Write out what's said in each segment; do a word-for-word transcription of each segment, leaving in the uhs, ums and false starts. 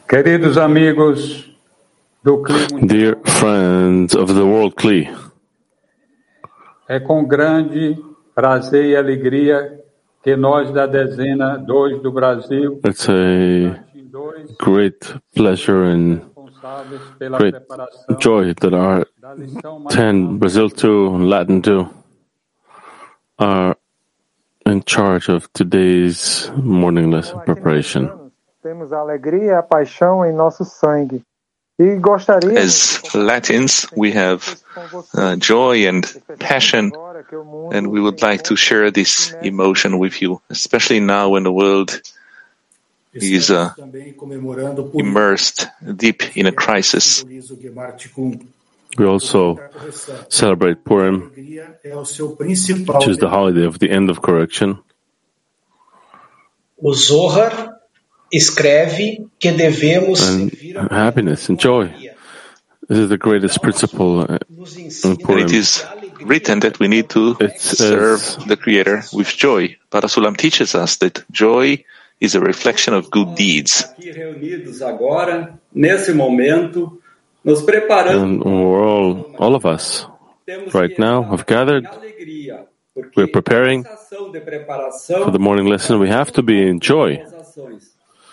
Queridos amigos do Cli Mundial, Dear friends of the World Cli, é com grande prazer e alegria que nós da dezena dois do Brasil, it's a great pleasure and responsáveis pela great preparação joy that our da lição mais ten, Brazil two, and Latin two are in charge of today's morning lesson preparation. Temos a alegria e a paixão em nosso sangue. E gostaria As Latins, we have uh, joy and passion, and we would like to share this emotion with you, especially now when the world is uh, immersed deep in a crisis. We also celebrate Purim, which is the holiday of the end of correction. O Zohar escreve que devemos And happiness and joy. This is the greatest principle in And Purim. it is written that we need to It serve says- the Creator with joy. Parasulam teaches us that joy is a reflection of good deeds. Aqui reunidos agora, nesse momento, nos preparando. And we're all, all of us, Temos right que now estar have gathered. em alegria, porque We're preparing essa ação de preparação for the morning lesson. We have to be in joy das ações.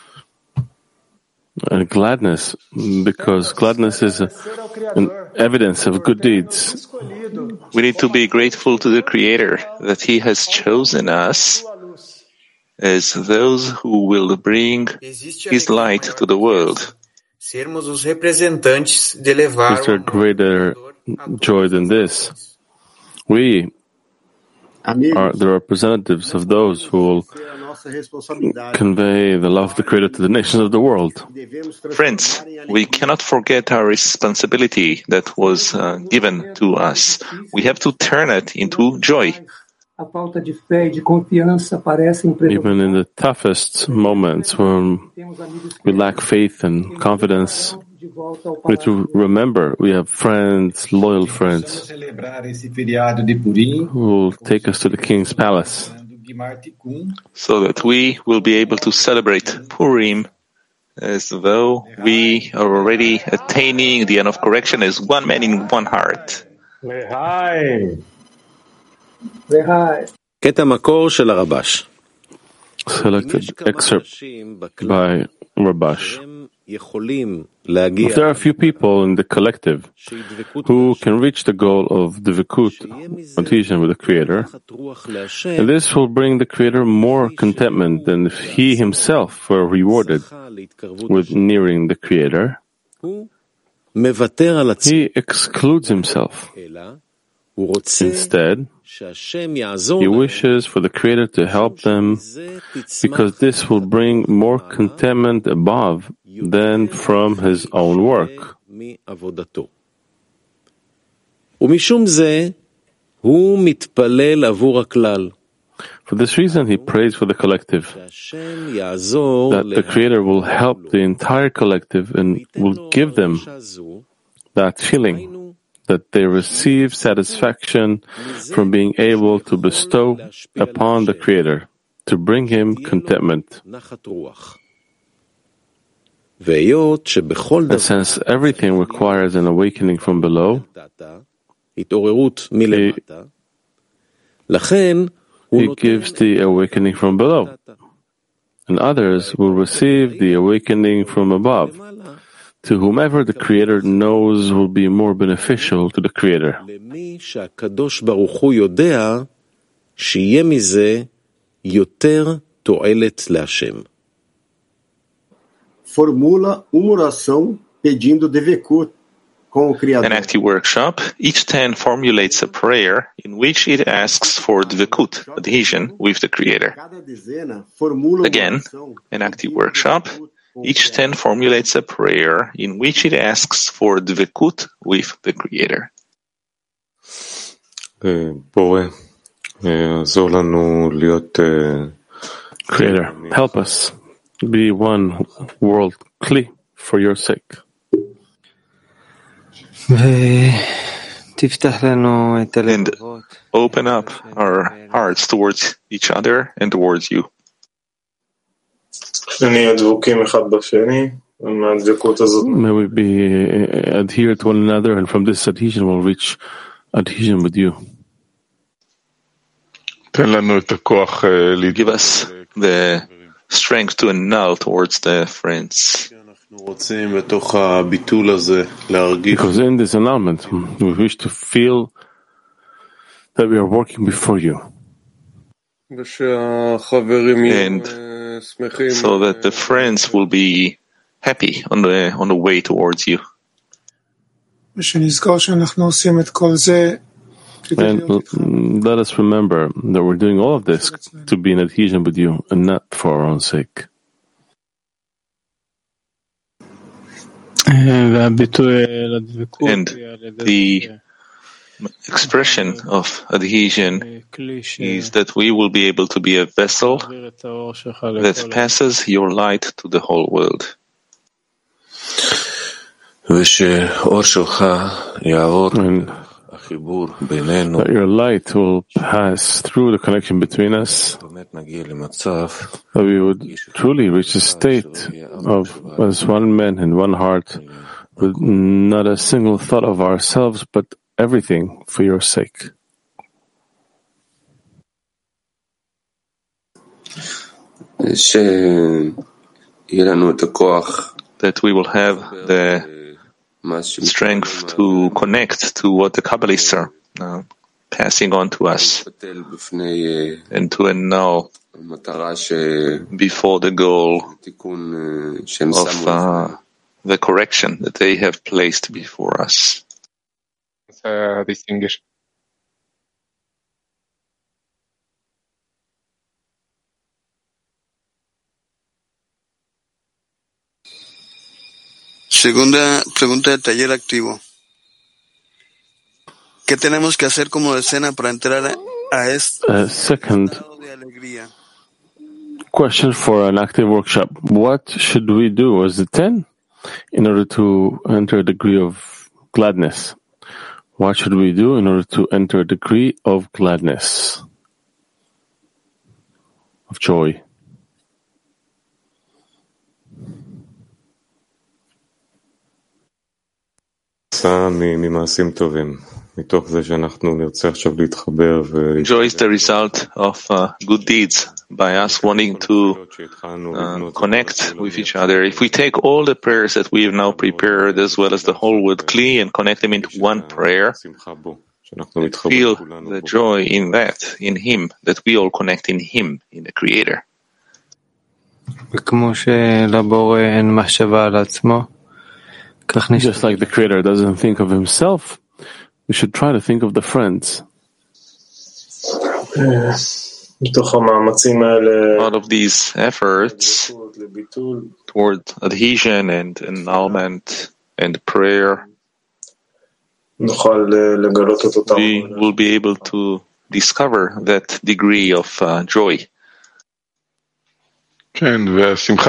and gladness, because gladness is a, an evidence of good deeds. We need to be grateful to the Creator that He has chosen us as those who will bring His light to the world. Sermos os representantes de levar Is there greater joy than this? We are the representatives of those who will convey the love of the Creator to the nations of the world. Friends, we cannot forget our responsibility that was uh, given to us. We have to turn it into joy. A falta de fé e de confiança parece Even in the toughest moments when we lack faith and confidence, de volta ao we need to remember we have friends, loyal friends, celebrar esse feriado de Purim, who will take us to the King's Palace, Guimar Tikkun, So that we will be able to celebrate Purim as though we are already attaining the end of correction as one man in one heart. קטע מקור של הרבש. selected excerpt by Rabash. If there are a few people in the collective who can reach the goal of Dvikut, adhesion with the Creator, and this will bring the Creator more contentment than if he himself were rewarded with nearing the Creator, he excludes himself. Instead, he wishes for the Creator to help them because this will bring more contentment above than from his own work. For this reason, he prays for the collective, that the Creator will help the entire collective and will give them that feeling that they receive satisfaction from being able to bestow upon the Creator, to bring him contentment. And since everything requires an awakening from below, he, he gives the awakening from below, and others will receive the awakening from above, to whomever the Creator knows will be more beneficial to the Creator. Formula uma oração pedindo Dvikut com o Criador. An active workshop, each ten formulates a prayer in which it asks for Dvikut, adhesion with the Creator. Again, an active workshop, each ten formulates a prayer in which it asks for Dvikut with the Creator. Creator, help us be one world Kli for your sake. And open up our hearts towards each other and towards you. May we be uh, adhere to one another, and from this adhesion we'll reach adhesion with you. Give us the strength to annul towards the friends. Because in this annulment, we wish to feel that we are working before you. And so that the friends will be happy on the on the way towards you. And let us remember that we're doing all of this to be in adhesion with you and not for our own sake. And the expression of adhesion is that we will be able to be a vessel that passes your light to the whole world. And that your light will pass through the connection between us, that we would truly reach a state of as one man and one heart, with not a single thought of ourselves, but everything for your sake. That we will have the strength to connect to what the Kabbalists are uh, passing on to us, and to annul before the goal of uh, the correction that they have placed before us. Uh, distinguished. Segunda pregunta de taller activo. ¿Qué tenemos que hacer como decena para entrar a este estado de alegría? Question for an active workshop. What should we do as a ten in order to enter a degree of gladness? What should we do in order to enter a degree of gladness, of joy? Joy is the result of uh, good deeds, by us wanting to uh, connect with each other. If we take all the prayers that we have now prepared, as well as the whole word Kli, and connect them into one prayer, and feel the joy in that, in Him, that we all connect in Him, in the Creator. Just like the Creator doesn't think of Himself, we should try to think of the friends. Out of these efforts toward adhesion and annulment and prayer, we will be able to discover that degree of uh, joy. And joy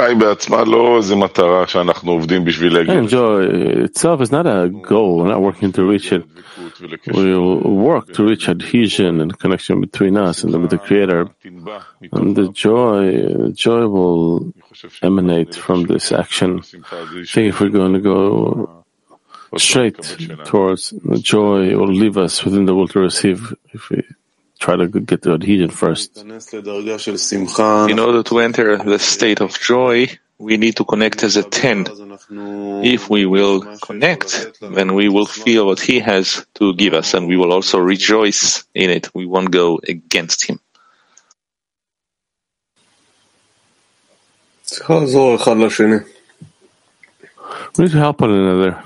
itself is not a goal. We're not working to reach it. We'll work to reach adhesion and connection between us and with the Creator. And the joy, the joy will emanate from this action. I think if we're going to go straight towards the joy, it will leave us within the will to receive if we try to get to adhesion first. In order to enter the state of joy, we need to connect as a ten. If we will connect, then we will feel what He has to give us, and we will also rejoice in it. We won't go against Him. We need to help one another.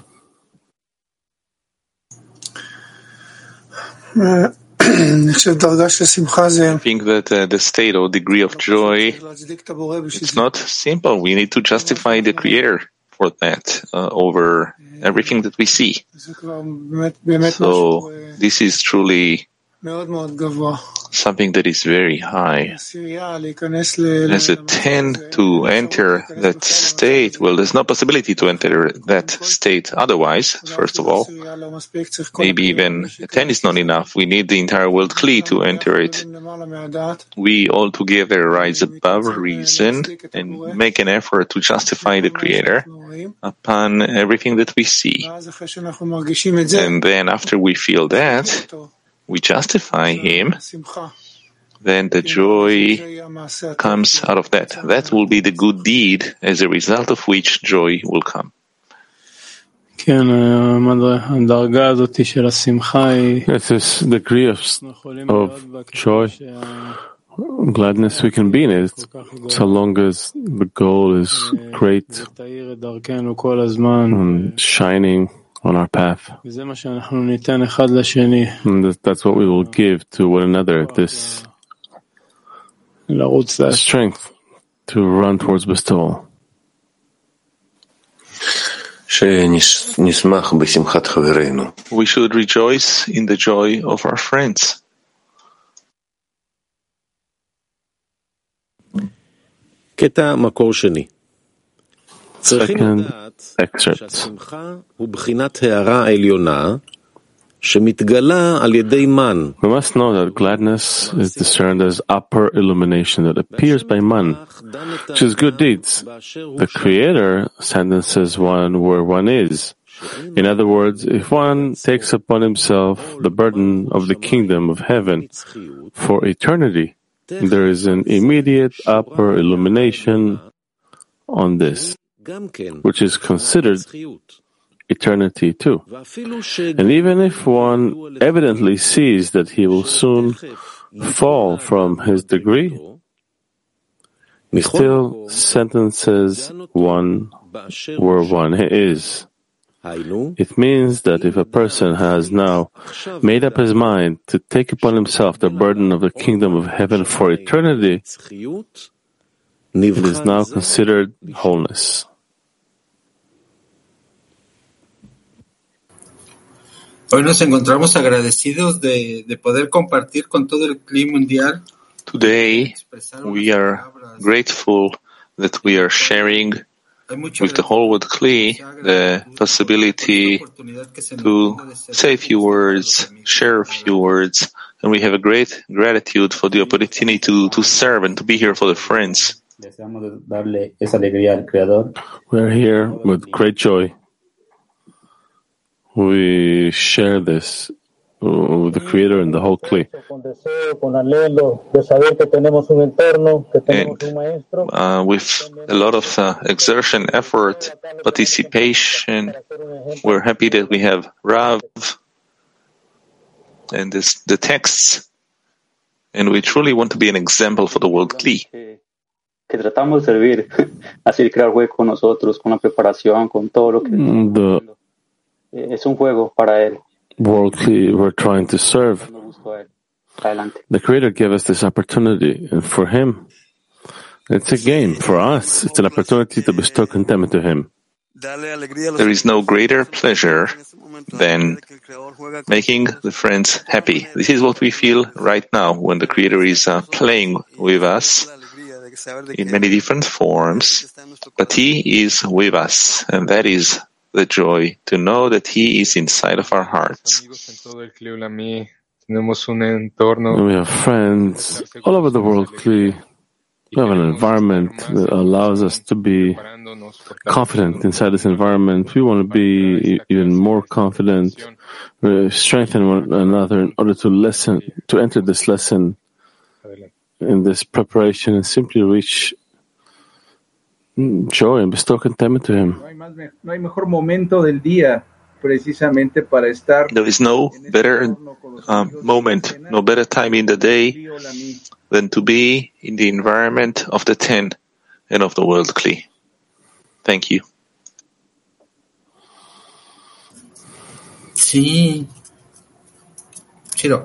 Uh, I think that uh, the state or degree of joy, it's not simple. We need to justify the Creator for that uh, over everything that we see. So this is truly something that is very high. As a ten to enter that state, well, there's no possibility to enter that state otherwise, first of all. Maybe even a ten is not enough. We need the entire world Kli to enter it. We all together rise above reason and make an effort to justify the Creator upon everything that we see. And then after we feel that, we justify Him, then the joy comes out of that. That will be the good deed, as a result of which joy will come. It's this degree of, of joy, gladness we can be in it, so long as the goal is great and shining on our path. And that's what we will give to one another, this strength to run towards bestowal. We should rejoice in the joy of our friends. Second excerpt. We must know that gladness is discerned as upper illumination that appears by man, which is good deeds. The Creator sentences one where one is. In other words, if one takes upon himself the burden of the kingdom of heaven for eternity, there is an immediate upper illumination on this, which is considered eternity too. And even if one evidently sees that he will soon fall from his degree, he still sentences one where one is. It means that if a person has now made up his mind to take upon himself the burden of the kingdom of heaven for eternity, it is now considered wholeness. Hoy nos encontramos agradecidos de, de poder compartir con todo el Kli mundial. Today, we are grateful that we are sharing with the whole world Kli the possibility to say a few words, share a few words, and we have a great gratitude for the opportunity to, to serve and to be here for the friends. We are here with great joy. We share this with the Creator and the whole Kli. And uh, with a lot of uh, exertion, effort, participation, we're happy that we have Rav and this, the texts, and we truly want to be an example for the world Kli. Que tratamos de servir, así crear juego con nosotros, con la preparación, con todo lo que the es un juego para él. World Kli, we're trying to serve. The Creator gave us this opportunity, and for Him, it's a game. For us, it's an opportunity to bestow contentment to Him. There is no greater pleasure than making the friends happy. This is what we feel right now when the Creator is uh, playing with us in many different forms, but He is with us, and that is the joy to know that He is inside of our hearts. We have friends all over the world, Kli. We have an environment that allows us to be confident inside this environment. We want to be even more confident, we strengthen one another in order to listen, to enter this lesson in this preparation and simply reach joy and bestow contentment to Him. There is no better um, moment, no better time in the day than to be in the environment of the ten and of the world Kli. Thank you. Sí. Chiro.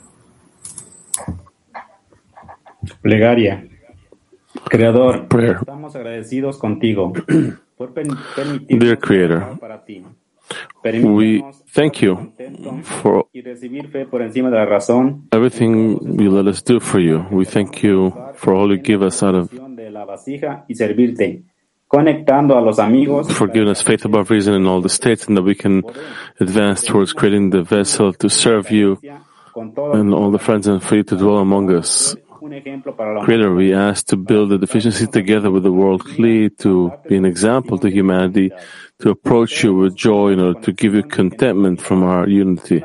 Plegaria. Creador, Prayer. estamos agradecidos contigo por permitirnos Dear Creator, para ti. We thank you for everything you let us do for you. We thank you for all you give us out of for giving us faith above reason in all the states, and that we can advance towards creating the vessel to serve you and all the friends, and for you to dwell among us. Creator, we ask to build the deficiency together with the world Kli, to be an example to humanity, to approach you with joy in order to give you contentment from our unity.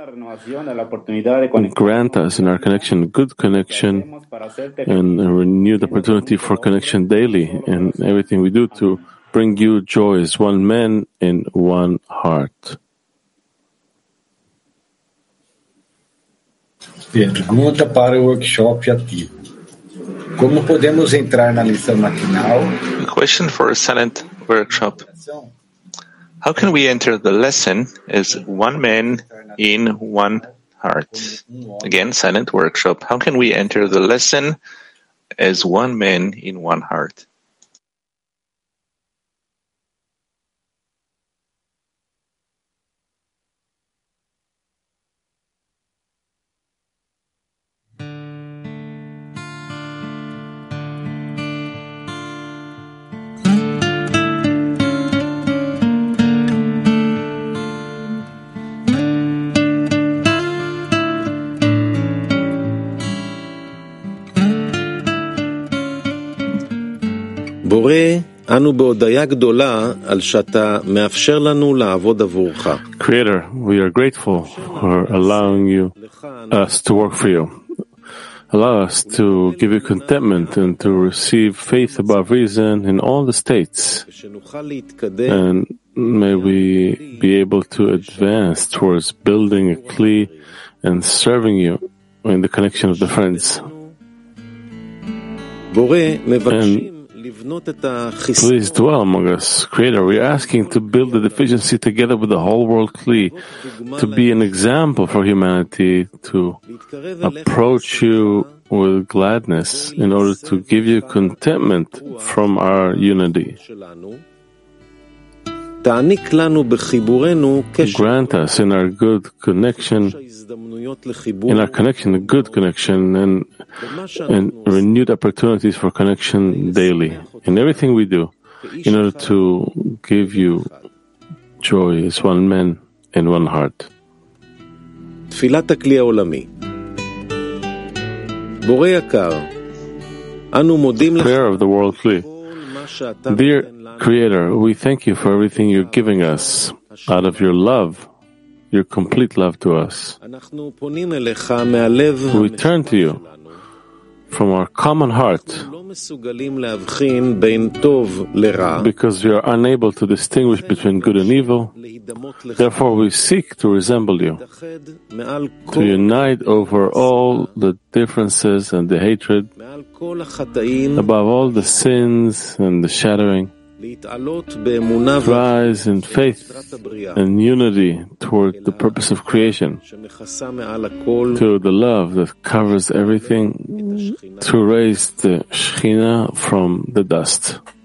Grant us in our connection good connection and a renewed opportunity for connection daily, and everything we do to bring you joy as one man in one heart. Pergunta para o workshop ativo. Como podemos entrar na lição matinal? A question for a silent workshop. How can we enter the lesson as one man in one heart? Again, silent workshop. How can we enter the lesson as one man in one heart? Creator, we are grateful for allowing you us to work for you. Allow us to give you contentment and to receive faith above reason in all the states. And may we be able to advance towards building a Kli and serving you in the connection of the friends. And please dwell among us. Creator, we are asking to build the deficiency together with the whole world Kli, to be an example for humanity, to approach you with gladness in order to give you contentment from our unity. Grant us in our good connection, in our connection, a good connection, and, and renewed opportunities for connection daily in everything we do, in order to give you joy as one man in one heart. Prayer of the world Kli. Dear Creator, we thank you for everything you're giving us out of your love, your complete love to us. We turn to you from our common heart because we are unable to distinguish between good and evil. Therefore, we seek to resemble you, to unite over all the differences and the hatred, above all the sins and the shattering, rise in faith and unity toward the purpose of creation, to the love that covers everything, to raise the Shekhinah from the dust.